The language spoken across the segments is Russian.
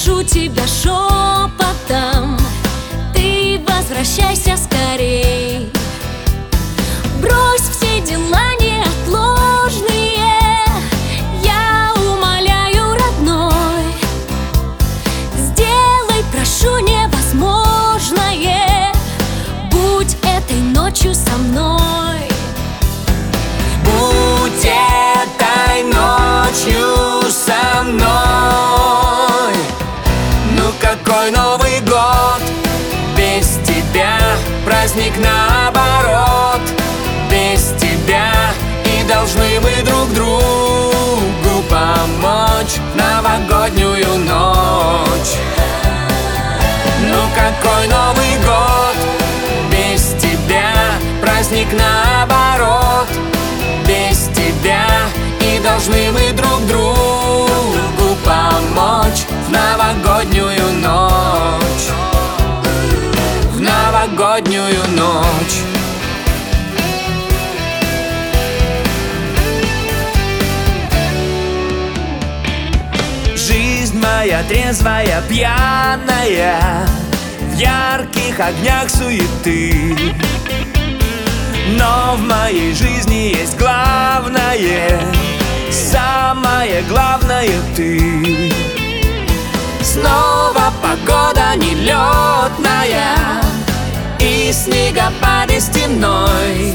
прошу тебя шепотом, ты возвращайся скорей. Брось все дела неотложные, я умоляю, родной. Сделай, прошу, невозможное, будь этой ночью со мной. Будь этой ночью со мной. Ну какой Новый год без тебя? Праздник наоборот. Без тебя и должны мы друг другу помочь в новогоднюю ночь. Ну какой Новый год без тебя? Праздник наоборот. Без тебя и должны мы друг другу помочь в новогоднюю ночь. В новогоднюю ночь. Жизнь моя трезвая, пьяная, в ярких огнях суеты. Но в моей жизни есть главное, самое главное ты. Снова погода нелетная и снегопады стеной.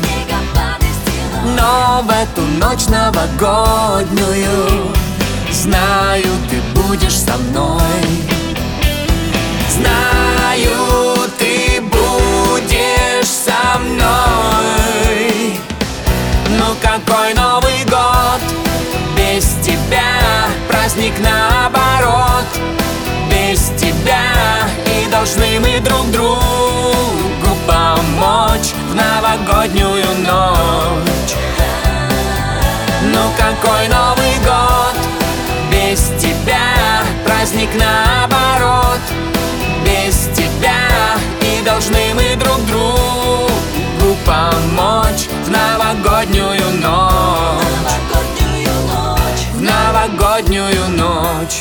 Но в эту ночь новогоднюю знаю, ты будешь со мной. Знаю, ты будешь со мной. Ну какой Новый год без тебя? Праздник наоборот. Без тебя и должны мы друг другу помочь в новогоднюю ночь. Ну какой Новый год без тебя? Праздник наоборот. Без тебя и должны мы друг другу помочь в новогоднюю ночь. В новогоднюю ночь.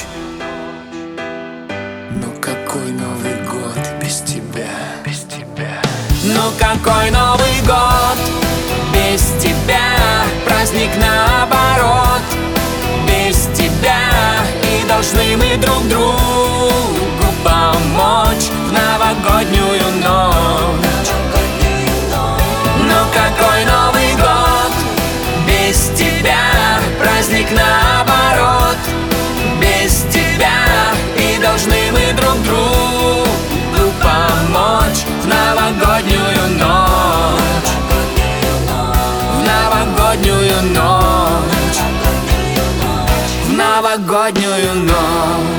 Ну какой Новый год без тебя? Без тебя. Ну какой Новый год без тебя? Праздник наоборот. Без тебя и должны мы друг другу помочь в новогоднюю ночь. Ну какой Новый год без тебя? Праздник наоборот. Без тебя и должны мы друг другу помочь в новогоднюю ночь. В новогоднюю ночь. В новогоднюю ночь.